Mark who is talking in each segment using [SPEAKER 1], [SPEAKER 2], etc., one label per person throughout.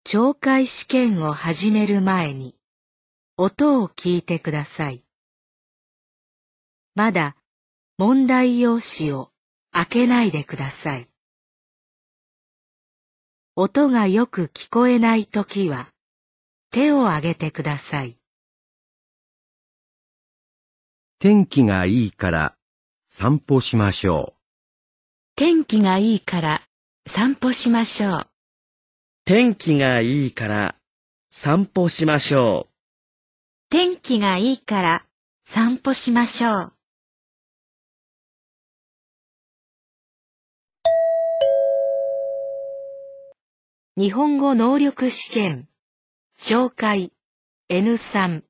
[SPEAKER 1] 懲戒試験を始める前に、音を聞いてください。まだ問題用紙を開けないでください。音がよく聞こえないときは、手を挙げてください。
[SPEAKER 2] 天気がいいから散歩しましょう。
[SPEAKER 1] 天気がいいから散歩しましょう。
[SPEAKER 3] 天気がいいから散歩しましょう。
[SPEAKER 4] 天気がいいから散歩しましょう。
[SPEAKER 1] 日本語能力試験、懲戒 N3。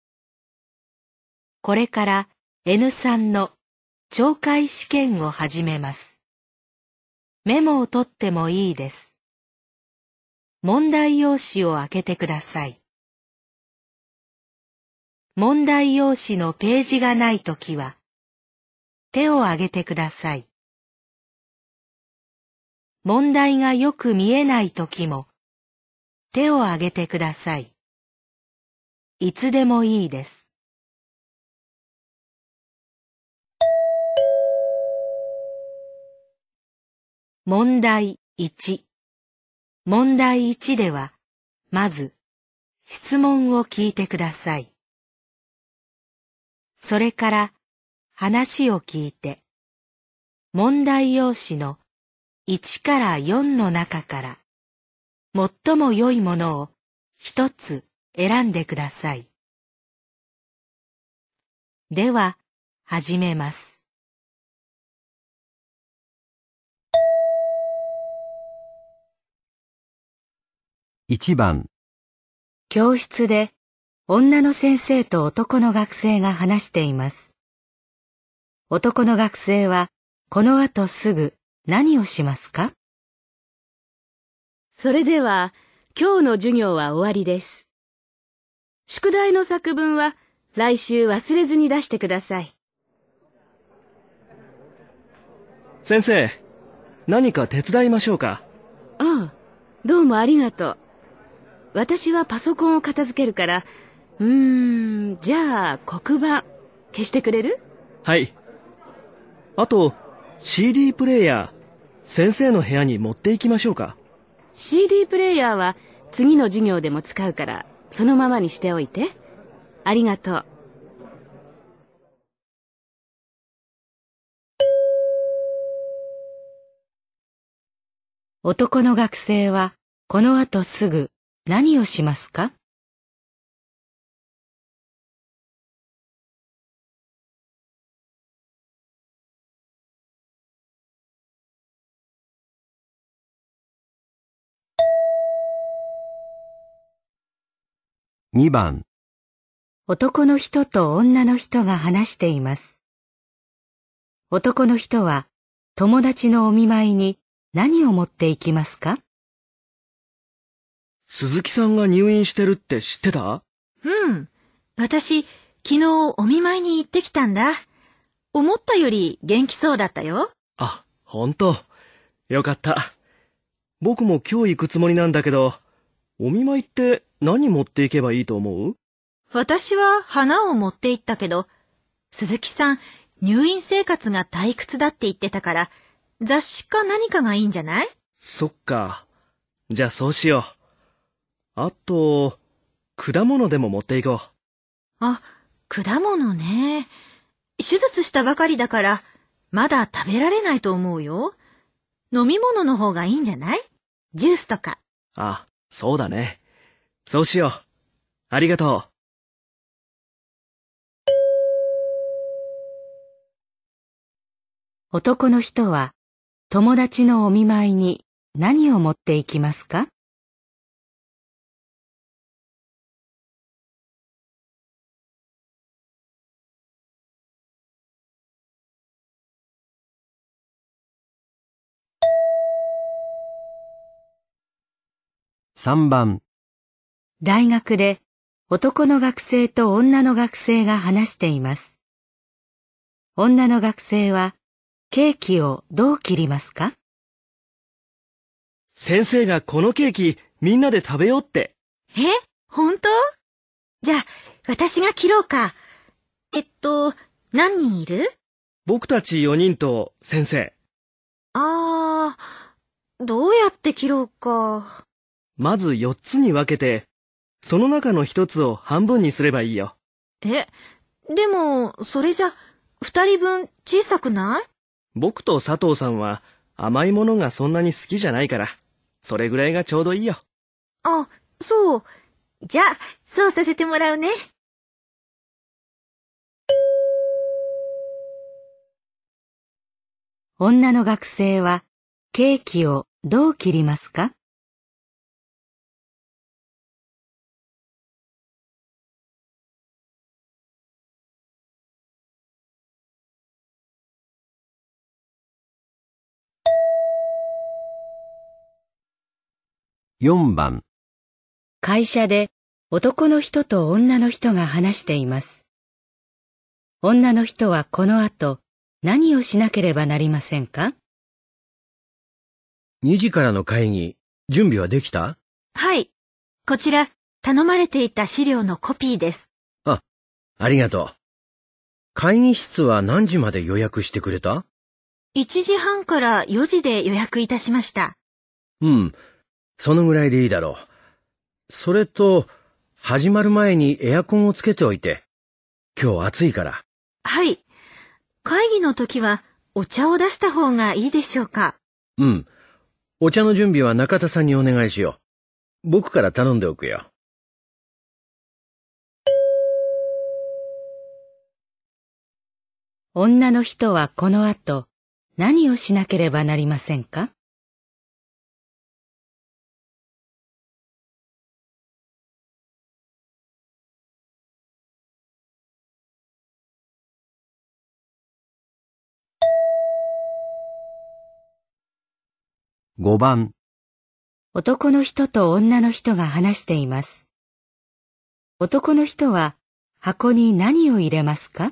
[SPEAKER 1] これから N3 の懲戒試験を始めます。メモを取ってもいいです。問題用紙を開けてください。問題用紙のページがないときは、手を挙げてください。問題がよく見えないときも、手を挙げてください。いつでもいいです。問題1。問題1では、まず、質問を聞いてください。それから、話を聞いて、問題用紙の1から4の中から、最も良いものを一つ選んでください。では、始めます。
[SPEAKER 2] 1番、
[SPEAKER 1] 教室で女の先生と男の学生が話しています。男の学生はこの後すぐ何をしますか？
[SPEAKER 5] それでは、今日の授業は終わりです。宿題の作文は来週忘れずに出してください。
[SPEAKER 3] 先生、何か手伝いましょうか？
[SPEAKER 5] ああ、どうもありがとう。私はパソコンを片付けるから、じゃあ黒板消してくれる？
[SPEAKER 3] はい。あと、CD プレイヤー、先生の部屋に持って行きましょうか？
[SPEAKER 5] CD プレイヤーは次の授業でも使うから、そのままにしておいて。ありがとう。
[SPEAKER 1] 男の学生はこの後すぐ何をしますか？
[SPEAKER 2] 2番、
[SPEAKER 1] 男の人と女の人が話しています。男の人は友達のお見舞いに何を持っていきますか？
[SPEAKER 3] 鈴木さんが入院してるって知ってた？
[SPEAKER 4] うん。私、昨日お見舞いに行ってきたんだ。思ったより元気そうだったよ。
[SPEAKER 3] あ、ほんと。よかった。僕も今日行くつもりなんだけど、お見舞いって何持っていけばいいと思う？
[SPEAKER 4] 私は花を持って行ったけど、鈴木さん、入院生活が退屈だって言ってたから、雑誌か何かがいいんじゃない？
[SPEAKER 3] そっか。じゃあそうしよう。あと、果物でも持っていこう。
[SPEAKER 4] あ、果物ね。手術したばかりだから、まだ食べられないと思うよ。飲み物の方がいいんじゃない？ジュースとか。
[SPEAKER 3] あ、そうだね。そうしよう。ありがとう。
[SPEAKER 1] 男の人は友達のお見舞いに何を持っていきますか？
[SPEAKER 2] 3番、
[SPEAKER 1] 大学で男の学生と女の学生が話しています。女の学生はケーキをどう切りますか？
[SPEAKER 3] 先生がこのケーキみんなで食べようって。
[SPEAKER 4] え、本当？じゃあ、私が切ろうか。何人いる？
[SPEAKER 3] 僕たち4人と先生。
[SPEAKER 4] どうやって切ろうか。
[SPEAKER 3] まず4つに分けて、その中の1つを半分にすればいいよ。
[SPEAKER 4] でも、それじゃ、2人分小さくない？
[SPEAKER 3] 僕と佐藤さんは甘いものがそんなに好きじゃないから、それぐらいがちょうどいいよ。
[SPEAKER 4] あ、そう。じゃあ、そうさせてもらうね。
[SPEAKER 1] 女の学生はケーキをどう切りますか？
[SPEAKER 2] 4番。
[SPEAKER 1] 会社で男の人と女の人が話しています。女の人はこの後何をしなければなりませんか
[SPEAKER 2] 2時からの会議、準備はできた？
[SPEAKER 4] はい。こちら、頼まれていた資料のコピーです。
[SPEAKER 2] ありがとう。会議室は何時まで予約してくれた？
[SPEAKER 4] 1時半から4時で予約いたしました。
[SPEAKER 2] そのぐらいでいいだろう。それと、始まる前にエアコンをつけておいて。今日暑いから。
[SPEAKER 4] はい。会議の時はお茶を出した方がいいでしょうか？
[SPEAKER 2] お茶の準備は中田さんにお願いしよう。僕から頼んでおくよ。
[SPEAKER 1] 女の人はこの後何をしなければなりませんか？
[SPEAKER 2] 5番。
[SPEAKER 1] 男の人と女の人が話しています。男の人は箱に何を入れますか？
[SPEAKER 3] 引っ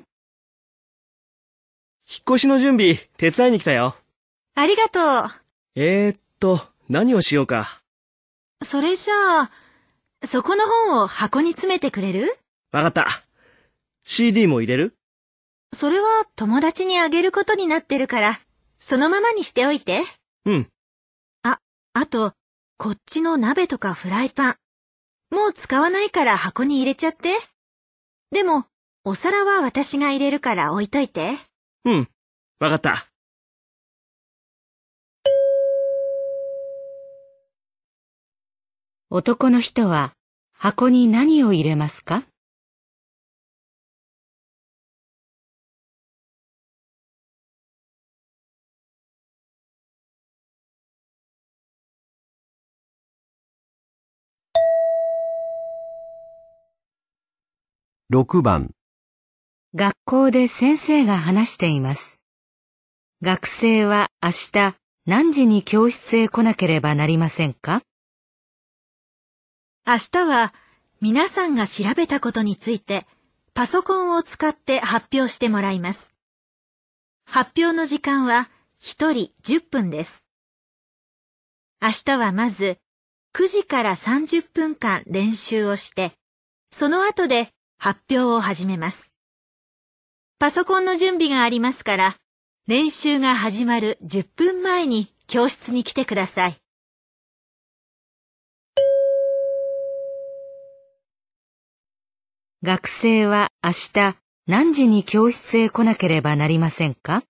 [SPEAKER 3] 越しの準備手伝いに来たよ。
[SPEAKER 4] ありがとう。
[SPEAKER 3] 何をしようか。
[SPEAKER 4] それじゃあ、そこの本を箱に詰めてくれる？
[SPEAKER 3] わかった。CD も入れる？
[SPEAKER 4] それは友達にあげることになってるから、そのままにしておいて。あと、こっちの鍋とかフライパン。もう使わないから箱に入れちゃって。でも、お皿は私が入れるから置いといて。
[SPEAKER 3] わかった。
[SPEAKER 1] 男の人は箱に何を入れますか？
[SPEAKER 2] 6番。
[SPEAKER 1] 学校で先生が話しています。学生は明日何時に教室へ来なければなりませんか？
[SPEAKER 4] 明日は皆さんが調べたことについてパソコンを使って発表してもらいます。発表の時間は1人10分です。明日はまず9時から30分間練習をして、その後で発表を始めます。パソコンの準備がありますから、練習が始まる10分前に教室に来てください。
[SPEAKER 1] 学生は明日何時に教室へ来なければなりませんか？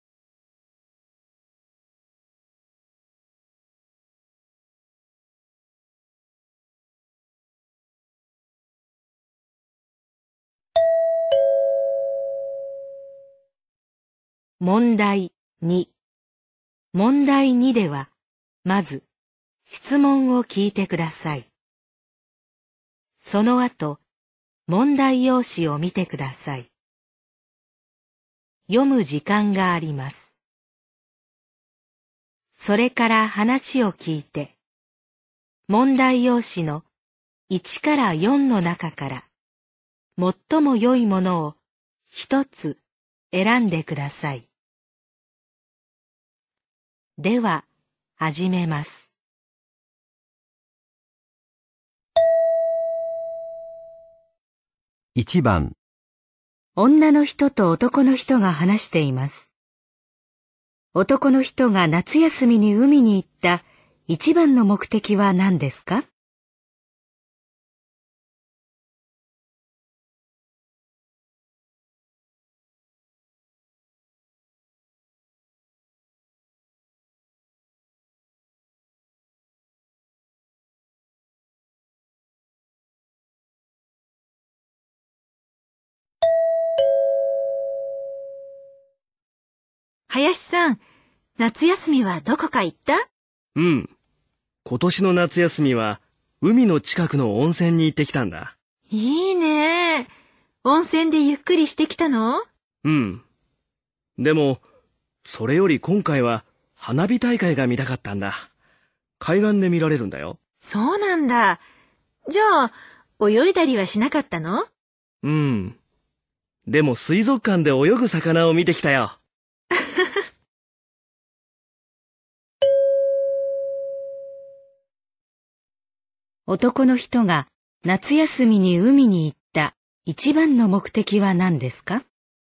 [SPEAKER 1] 問題2。問題2では、まず、質問を聞いてください。その後、問題用紙を見てください。読む時間があります。それから話を聞いて、問題用紙の1から4の中から、最も良いものを一つ選んでください。では、始めます。
[SPEAKER 2] 1番、
[SPEAKER 1] 女の人と男の人が話しています。男の人が夏休みに海に行った一番の目的は何ですか？
[SPEAKER 4] 林さん、夏休みはどこか行った？
[SPEAKER 3] うん。今年の夏休みは海の近くの温泉に行ってきたんだ。
[SPEAKER 4] いいね。温泉でゆっくりしてきたの？
[SPEAKER 3] うん。でも、それより今回は花火大会が見たかったんだ。海岸で見られるんだよ。
[SPEAKER 4] そうなんだ。じゃあ、泳いだりはしなかったの？
[SPEAKER 3] うん。でも水族館で泳ぐ魚を見てきたよ。
[SPEAKER 1] 男の人が夏休みに海に行った一番の目的は何ですか？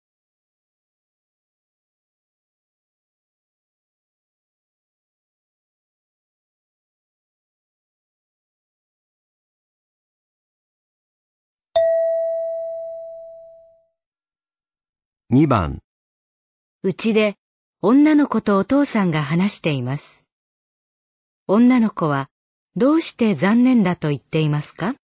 [SPEAKER 2] 2番、
[SPEAKER 1] うちで女の子とお父さんが話しています。女の子はどうして残念だと言っていますか？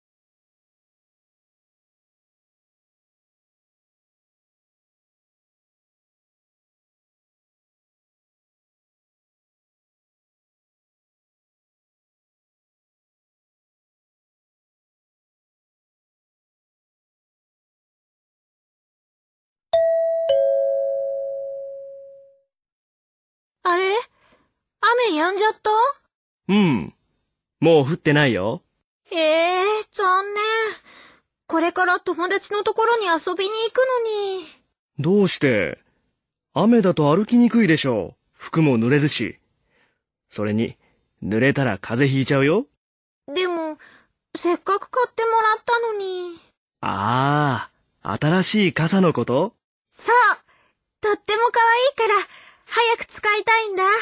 [SPEAKER 4] あれ？雨止んじゃった？
[SPEAKER 3] うん。もう降ってないよ。
[SPEAKER 4] 残念。これから友達のところに遊びに行くのに。
[SPEAKER 3] どうして？雨だと歩きにくいでしょう。服も濡れるし。それに、濡れたら風邪ひいちゃうよ。
[SPEAKER 4] でも、せっかく買ってもらったのに。
[SPEAKER 3] ああ、新しい傘のこと？
[SPEAKER 4] そう。とっても可愛いから、早く使いたいんだ。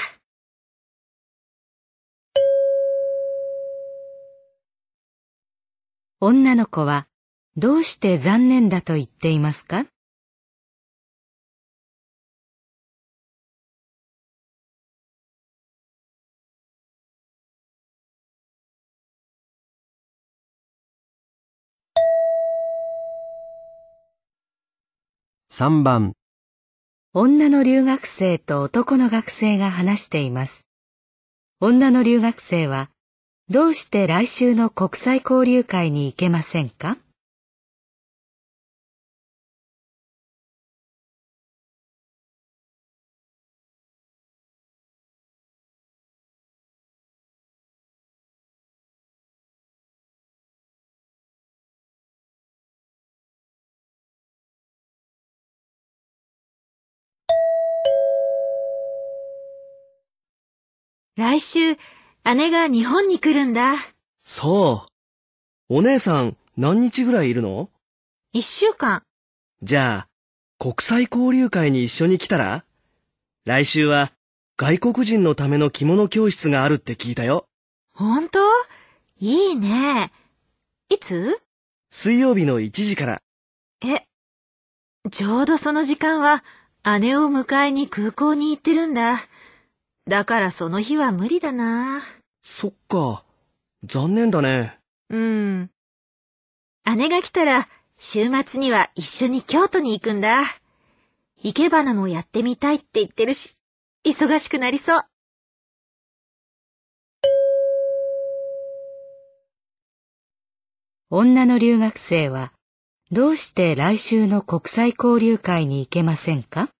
[SPEAKER 1] 女の子はどうして残念だと言っていますか？
[SPEAKER 2] 3番、
[SPEAKER 1] 女の留学生と男の学生が話しています。女の留学生はどうして来週の国際交流会に行けませんか？
[SPEAKER 4] 来週、姉が日本に来るんだ。
[SPEAKER 3] そう。お姉さん、何日ぐらいいるの？
[SPEAKER 4] 1週間。
[SPEAKER 3] じゃあ、国際交流会に一緒に来たら？来週は外国人のための着物教室があるって聞いたよ。
[SPEAKER 4] ほんと？いいね。いつ？
[SPEAKER 3] 水曜日の1時から。
[SPEAKER 4] ちょうどその時間は姉を迎えに空港に行ってるんだ。だからその日は無理だな。
[SPEAKER 3] そっか。残念だね。
[SPEAKER 4] うん。姉が来たら週末には一緒に京都に行くんだ。生け花もやってみたいって言ってるし、忙しくなりそう。
[SPEAKER 1] 女の留学生はどうして来週の国際交流会に行けませんか？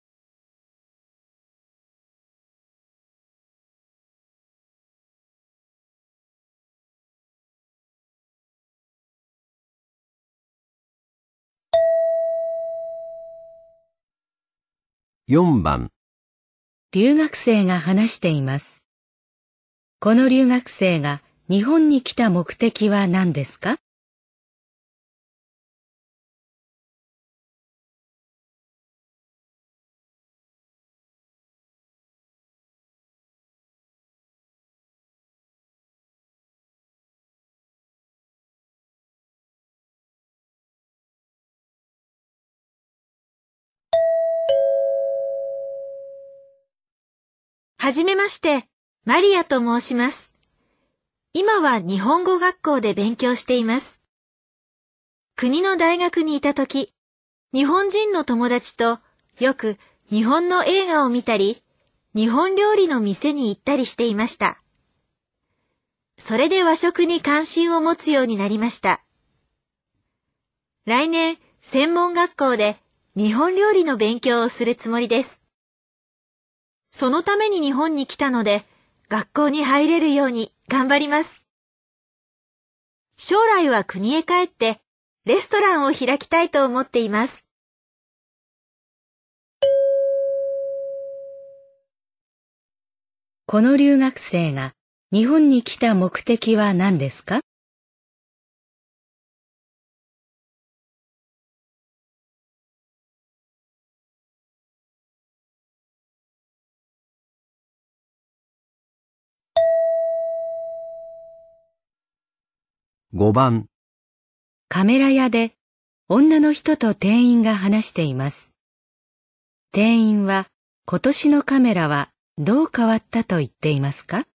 [SPEAKER 2] 4番、
[SPEAKER 1] 留学生が話しています。この留学生が日本に来た目的は何ですか？
[SPEAKER 4] はじめまして、マリアと申します。今は日本語学校で勉強しています。国の大学にいたとき、日本人の友達とよく日本の映画を見たり、日本料理の店に行ったりしていました。それで和食に関心を持つようになりました。来年、専門学校で日本料理の勉強をするつもりです。そのために日本に来たので、学校に入れるように頑張ります。将来は国へ帰ってレストランを開きたいと思っています。
[SPEAKER 1] この留学生が日本に来た目的は何ですか？
[SPEAKER 2] 5番。
[SPEAKER 1] カメラ屋で女の人と店員が話しています。店員は今年のカメラはどう変わったと言っていますか？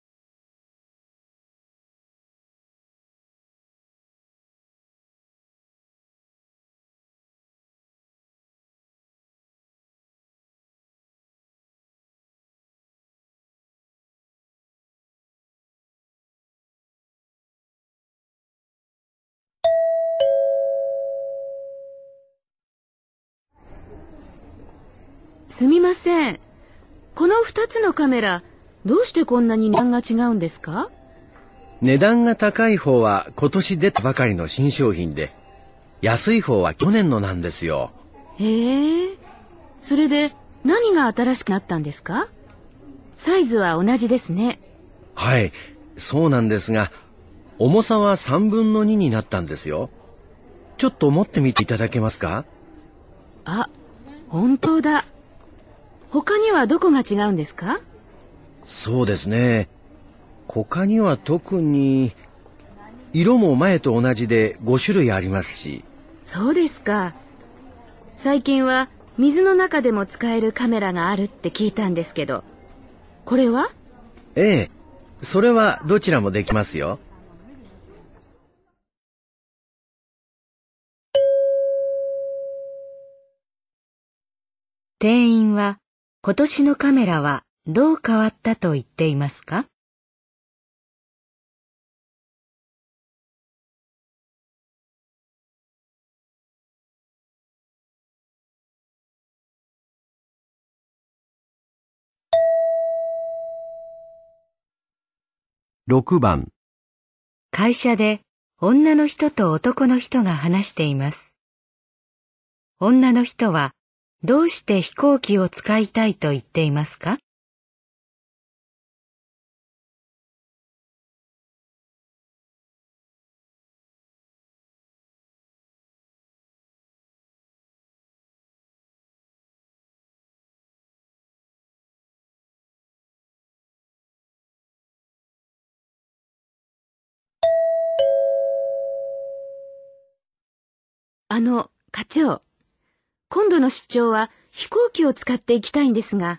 [SPEAKER 5] すみません。この2つのカメラ、どうしてこんなに値段が違うんですか？
[SPEAKER 2] 値段が高い方は今年出たばかりの新商品で、安い方は去年のなんですよ。
[SPEAKER 5] へえ。それで何が新しくなったんですか？サイズは同じですね。
[SPEAKER 2] はい、そうなんですが、重さは3分の2になったんですよ。ちょっと持ってみていただけますか？
[SPEAKER 5] あ、本当だ。他にはどこが違うんですか？
[SPEAKER 2] そうですね。他には特に、色も前と同じで5種類ありますし。
[SPEAKER 5] そうですか。最近は水の中でも使えるカメラがあるって聞いたんですけど、これは？
[SPEAKER 2] ええ、それはどちらもできますよ。
[SPEAKER 1] 店員は今年のカメラはどう変わったと言っていますか？
[SPEAKER 2] 6番。
[SPEAKER 1] 会社で女の人と男の人が話しています。女の人はどうして飛行機を使いたいと言っていますか？
[SPEAKER 5] 課長。今度の出張は飛行機を使って行きたいんですが。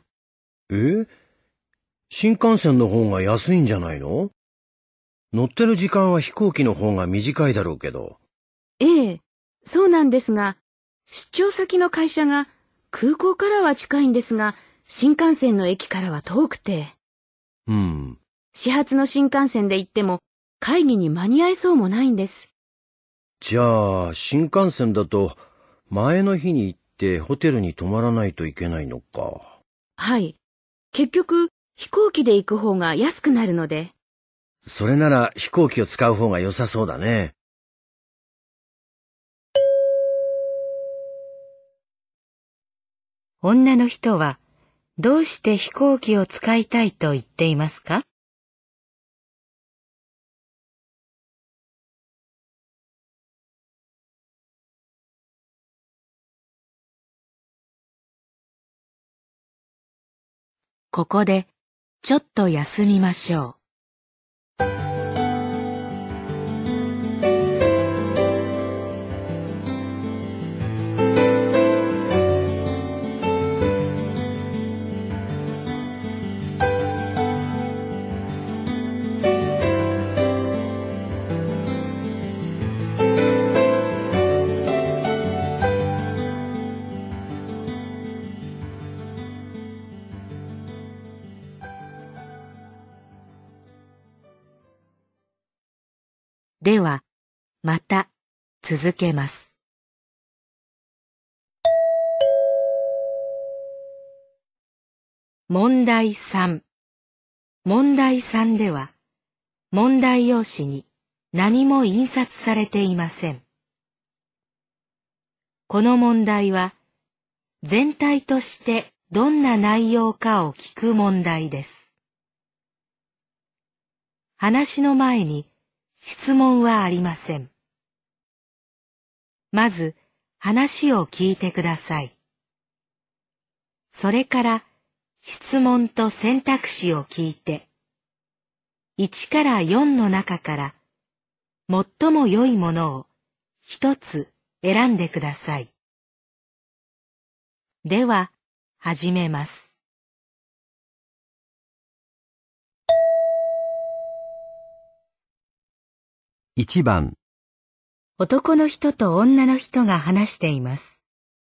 [SPEAKER 2] 新幹線の方が安いんじゃないの？乗ってる時間は飛行機の方が短いだろうけど。
[SPEAKER 5] ええ、そうなんですが、出張先の会社が空港からは近いんですが、新幹線の駅からは遠くて。始発の新幹線で行っても会議に間に合いそうもないんです。
[SPEAKER 2] じゃあ、新幹線だと前の日に行ってホテルに泊まらないといけないのか。
[SPEAKER 5] はい。結局、飛行機で行く方が安くなるので。
[SPEAKER 2] それなら飛行機を使う方が良さそうだね。
[SPEAKER 1] 女の人はどうして飛行機を使いたいと言っていますか？ここでちょっと休みましょう。 では、また続けます。問題3。問題3では、問題用紙に何も印刷されていません。この問題は、全体としてどんな内容かを聞く問題です。話の前に質問はありません。まず、話を聞いてください。それから、質問と選択肢を聞いて、1から4の中から最も良いものを一つ選んでください。では、始めます。
[SPEAKER 2] 1番、
[SPEAKER 1] 男の人と女の人が話しています。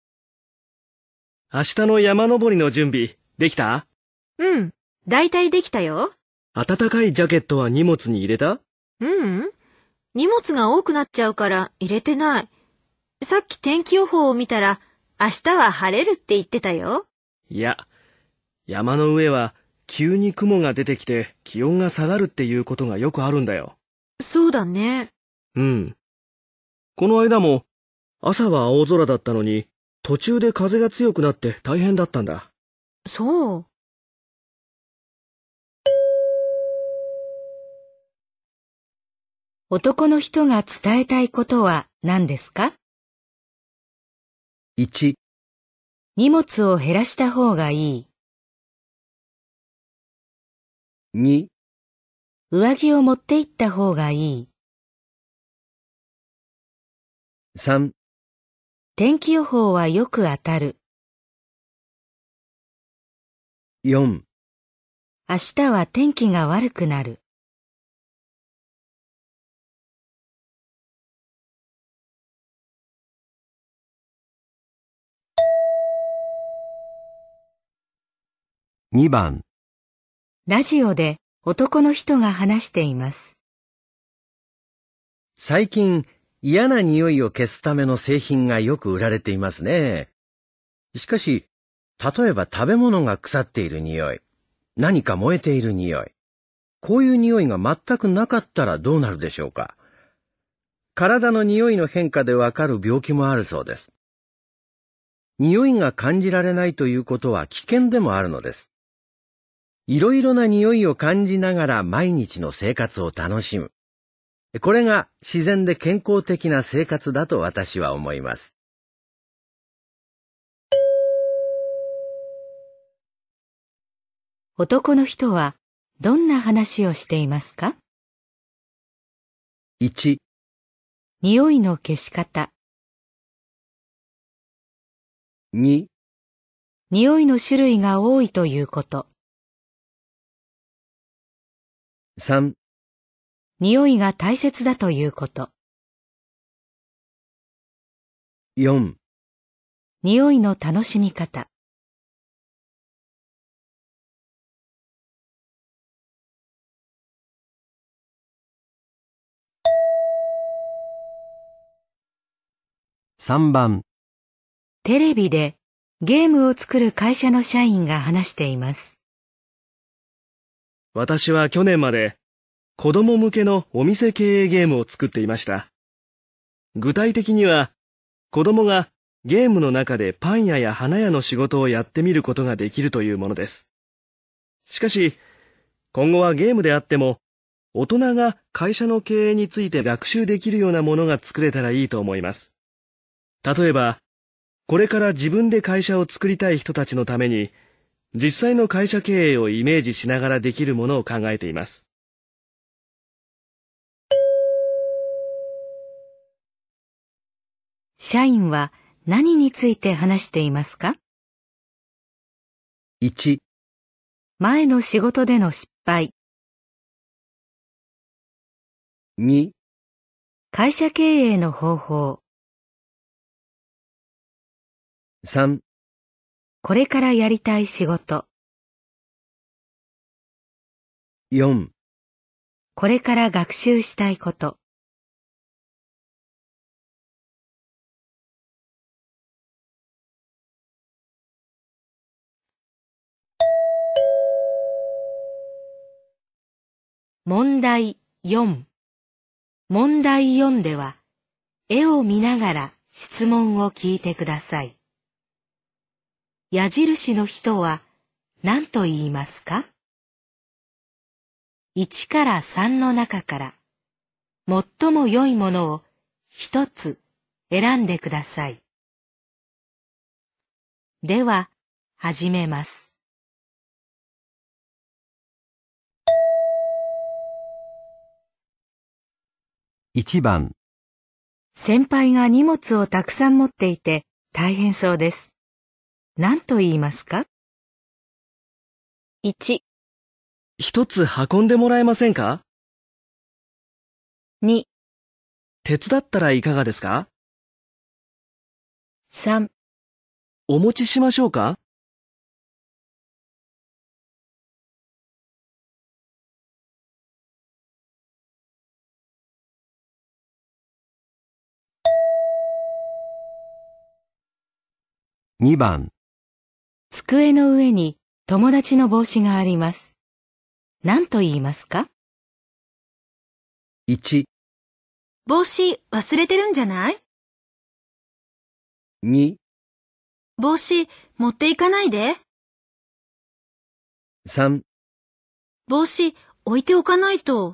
[SPEAKER 3] 明日の山登りの準備、できた？
[SPEAKER 4] うん、だいたいできたよ。
[SPEAKER 3] 暖かいジャケットは荷物に入れた？
[SPEAKER 4] 荷物が多くなっちゃうから入れてない。さっき天気予報を見たら、明日は晴れるって言ってたよ。
[SPEAKER 3] いや、山の上は急に雲が出てきて気温が下がるっていうことがよくあるんだよ。
[SPEAKER 4] そうだね。
[SPEAKER 3] うん。この間も朝は青空だったのに途中で風が強くなって大変だったんだ。
[SPEAKER 4] そう。
[SPEAKER 1] 男の人が伝えたいことは何ですか？
[SPEAKER 2] 1、
[SPEAKER 1] 荷物を減らした方がいい。
[SPEAKER 2] 2、
[SPEAKER 1] 上着を持って行った方がいい。
[SPEAKER 2] 3、
[SPEAKER 1] 天気予報はよく当たる。
[SPEAKER 2] 4、
[SPEAKER 1] 明日は天気が悪くなる。
[SPEAKER 2] 2番、
[SPEAKER 1] ラジオで男の人が話しています。
[SPEAKER 2] 最近嫌な匂いを消すための製品がよく売られていますね。しかし、例えば食べ物が腐っている匂い、何か燃えている匂い、こういう匂いが全くなかったらどうなるでしょうか。体の匂いの変化でわかる病気もあるそうです。匂いが感じられないということは危険でもあるのです。いろいろな匂いを感じながら毎日の生活を楽しむ。これが自然で健康的な生活だと私は思います。
[SPEAKER 1] 男の人はどんな話をしていますか？
[SPEAKER 2] 1、
[SPEAKER 1] 匂いの消し方。
[SPEAKER 2] 2、
[SPEAKER 1] 匂いの種類が多いということ。
[SPEAKER 2] 3、
[SPEAKER 1] 匂いが大切だということ。
[SPEAKER 2] 4、
[SPEAKER 1] 匂いの楽しみ方。
[SPEAKER 2] 3番、
[SPEAKER 1] テレビでゲームを作る会社の社員が話しています。
[SPEAKER 3] 私は去年まで子供向けのお店経営ゲームを作っていました。具体的には子供がゲームの中でパン屋や花屋の仕事をやってみることができるというものです。しかし、今後はゲームであっても大人が会社の経営について学習できるようなものが作れたらいいと思います。例えば、これから自分で会社を作りたい人たちのために、実際の会社経営をイメージしながらできるものを考えています。
[SPEAKER 1] 社員は何について話していますか？
[SPEAKER 2] 1、
[SPEAKER 1] 前の仕事での失敗。
[SPEAKER 2] 2、
[SPEAKER 1] 会社経営の方法。
[SPEAKER 2] 3、
[SPEAKER 1] これからやりたい仕事。
[SPEAKER 2] 4、
[SPEAKER 1] これから学習したいこと。 問題4。問題4では、絵を見ながら質問を聞いてください。矢印の人は何と言いますか？ 1 から3の中から最も良いものを一つ選んでください。では、始めます。
[SPEAKER 2] 1番、
[SPEAKER 1] 先輩が荷物をたくさん持っていて大変そうです。何と言いますか？
[SPEAKER 5] 1、
[SPEAKER 3] 一つ運んでもらえませんか？
[SPEAKER 5] 2、
[SPEAKER 3] 手伝ったらいかがですか？
[SPEAKER 5] 3、
[SPEAKER 3] お持ちしましょうか？
[SPEAKER 2] 2番、
[SPEAKER 1] 机の上に友達の帽子があります。何と言いますか？
[SPEAKER 2] 1、
[SPEAKER 4] 帽子忘れてるんじゃない？
[SPEAKER 2] 2、
[SPEAKER 4] 帽子持っていかないで。
[SPEAKER 2] 3、
[SPEAKER 4] 帽子置いておかないと。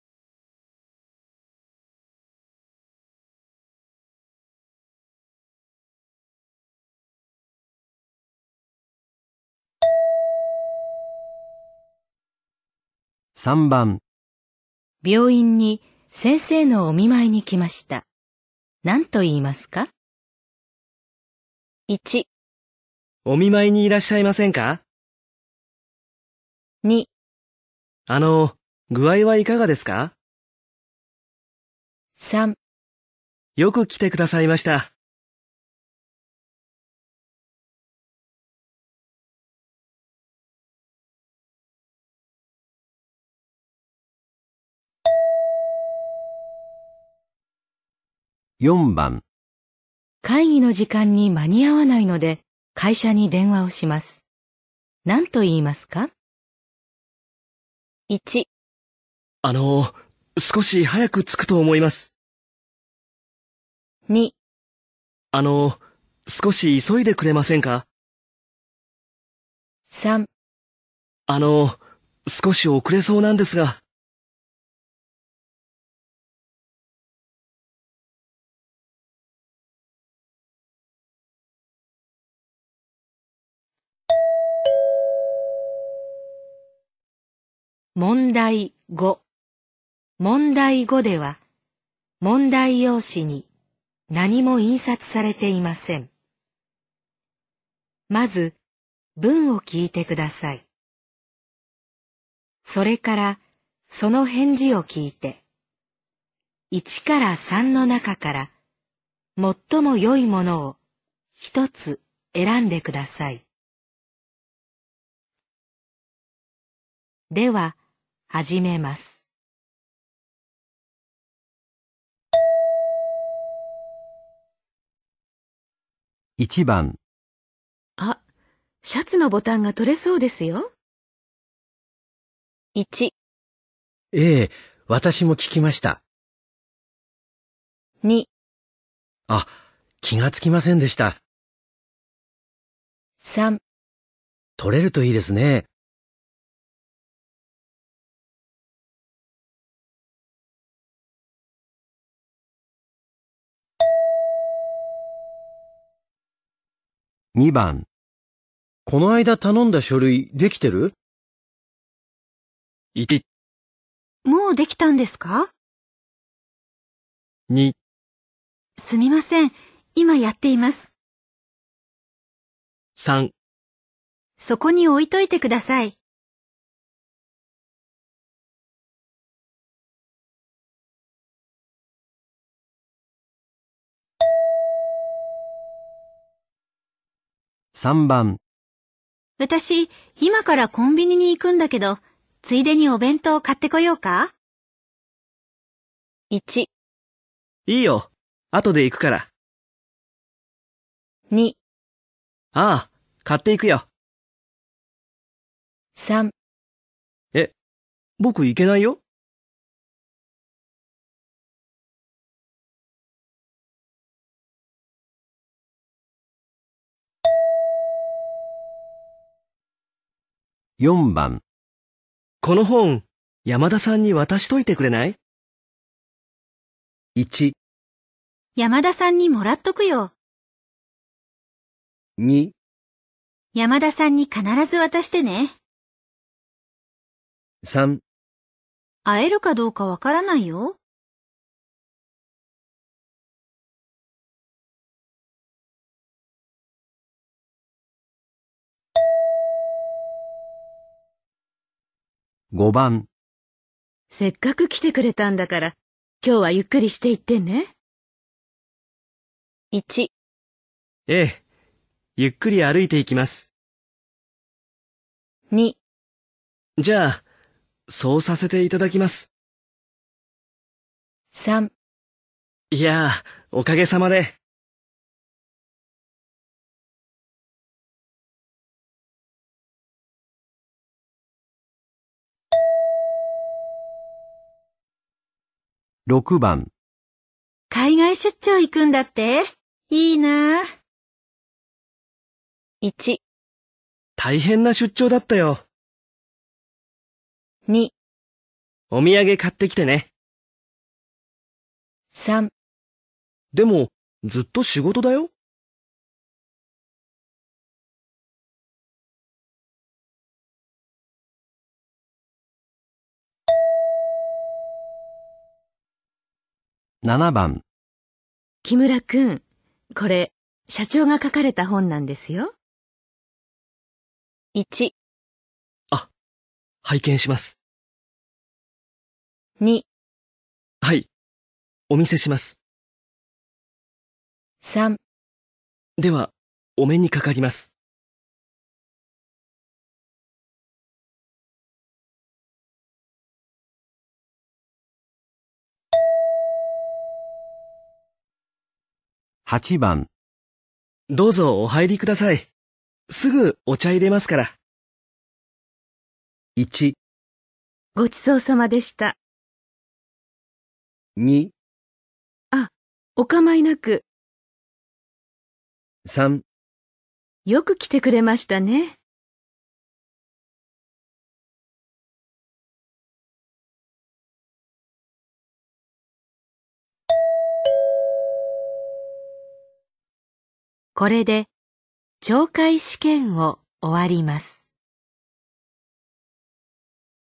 [SPEAKER 2] 3番、
[SPEAKER 1] 病院に先生のお見舞いに来ました。何と言いますか？
[SPEAKER 5] 1、
[SPEAKER 3] お見舞いにいらっしゃいませんか？
[SPEAKER 5] 2、
[SPEAKER 3] 具合はいかがですか？
[SPEAKER 5] 3、
[SPEAKER 3] よく来てくださいました。
[SPEAKER 2] 4番、
[SPEAKER 1] 会議の時間に間に合わないので会社に電話をします。何と言いますか？
[SPEAKER 5] 1、
[SPEAKER 3] 少し早く着くと思います。
[SPEAKER 5] 2、
[SPEAKER 3] 少し急いでくれませんか？
[SPEAKER 5] 3、
[SPEAKER 3] 少し遅れそうなんですが。
[SPEAKER 1] 問題5。問題5では、問題用紙に何も印刷されていません。まず、文を聞いてください。それから、その返事を聞いて、1から3の中から最も良いものを一つ選んでください。では、始めます。
[SPEAKER 2] 1番、
[SPEAKER 5] あ、シャツのボタンが取れそうですよ。1、
[SPEAKER 2] ええ、私も聞きました。
[SPEAKER 5] 2、
[SPEAKER 2] あ、気がつきませんでした。
[SPEAKER 5] 3、
[SPEAKER 2] 取れるといいですね。2番、この間頼んだ書類できてる？
[SPEAKER 3] 1、
[SPEAKER 4] もうできたんですか？
[SPEAKER 3] 2、
[SPEAKER 4] すみません。今やっています。
[SPEAKER 3] 3、
[SPEAKER 4] そこに置いといてください。
[SPEAKER 2] 3番、
[SPEAKER 4] 私、今からコンビニに行くんだけど、ついでにお弁当買ってこようか？
[SPEAKER 5] 1、
[SPEAKER 3] いいよ。後で行くから。
[SPEAKER 5] 2、
[SPEAKER 3] ああ、買っていくよ。
[SPEAKER 5] 3、
[SPEAKER 3] 僕行けないよ。
[SPEAKER 2] 4番。
[SPEAKER 3] この本、山田さんに渡しといてくれない？
[SPEAKER 2] 1、
[SPEAKER 4] 山田さんにもらっとくよ。
[SPEAKER 2] 2、
[SPEAKER 4] 山田さんに必ず渡してね。
[SPEAKER 2] 3、
[SPEAKER 4] 会えるかどうかわからないよ。
[SPEAKER 2] 5番。
[SPEAKER 5] せっかく来てくれたんだから、今日はゆっくりしていってね。
[SPEAKER 1] 1、
[SPEAKER 3] ええ、ゆっくり歩いていきます。
[SPEAKER 1] 2、
[SPEAKER 3] じゃあ、そうさせていただきます。
[SPEAKER 1] 3、
[SPEAKER 3] いやあ、おかげさまで。
[SPEAKER 2] 6番。
[SPEAKER 4] 海外出張行くんだって？いいなあ。
[SPEAKER 1] 1、
[SPEAKER 3] 大変な出張だったよ。
[SPEAKER 1] 2、
[SPEAKER 3] お土産買ってきてね。
[SPEAKER 1] 3、
[SPEAKER 3] でも、ずっと仕事だよ。
[SPEAKER 2] 7番。
[SPEAKER 5] 木村くん、これ、社長が書かれた本なんですよ。
[SPEAKER 1] 1、
[SPEAKER 3] あ、拝見します。
[SPEAKER 1] 2、
[SPEAKER 3] はい、お見せします。
[SPEAKER 1] 3、
[SPEAKER 3] では、お目にかかります。
[SPEAKER 2] 8番。
[SPEAKER 3] どうぞお入りください。すぐお茶入れますから。
[SPEAKER 2] 1、
[SPEAKER 5] ごちそうさまでした。
[SPEAKER 2] 2、
[SPEAKER 5] お構いなく、
[SPEAKER 2] 3、
[SPEAKER 5] よく来てくれましたね。
[SPEAKER 1] これで懲戒試験を終わります。